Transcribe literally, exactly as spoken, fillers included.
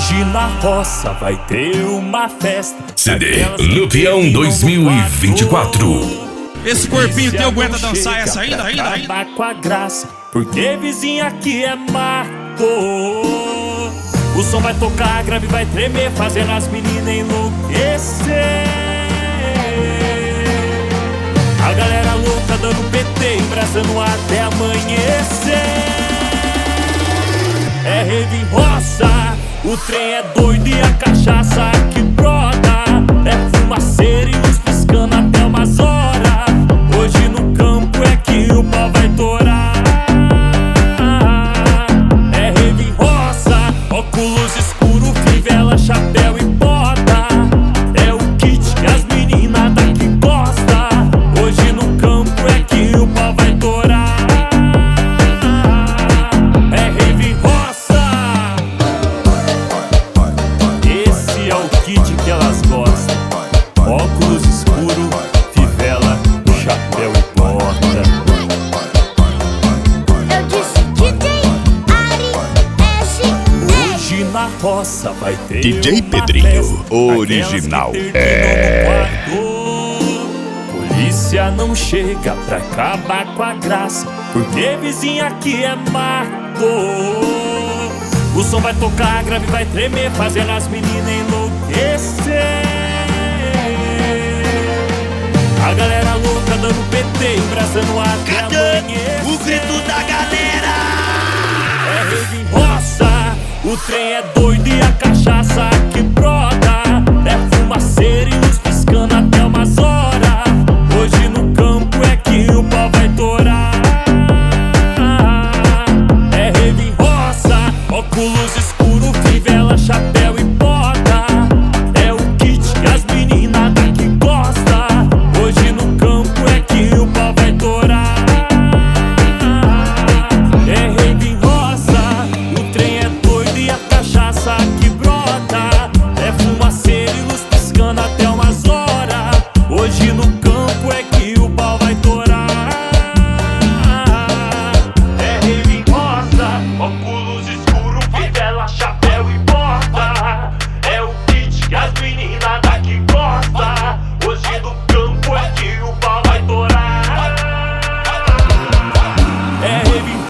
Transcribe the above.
Hoje na roça vai ter uma festa. C D Lupião dois mil e vinte e quatro. Esse corpinho teu aguenta dançar essa ainda, ainda, ainda? Acabar com a graça, porque vizinha aqui é mato. O som vai tocar, a grave vai tremer, fazendo as meninas enlouquecer. A galera louca dando P T, embraçando até amanhecer. É rave em roça, o trem é doido e a cachaça que broda. É fumaceira e luz piscando até umas horas. Hoje no campo é que o pau vai torar. É rave em roça, óculos escuro, fivela, chapéu e bota. É o kit que as meninas daqui gostam. Hoje no campo é que o pau vai torar. É rave em roça. Esse é o kit que elas gostam. Óculos escuro, fivela, chapéu e bota. Eu disse D J Ari S. Hoje na roça vai ter D J uma Pedrinho, festa, original. aquelas que terminam no quarto. Polícia não chega pra acabar com a graça, porque vizinha aqui é mato. O som vai tocar, a grave vai tremer, fazendo as meninas enlouquecer. A galera louca dando P T, embraçando até amanhecer. O grito da galera! É rave em roça, o trem é doido e a cachaça que broda. É fumaceira e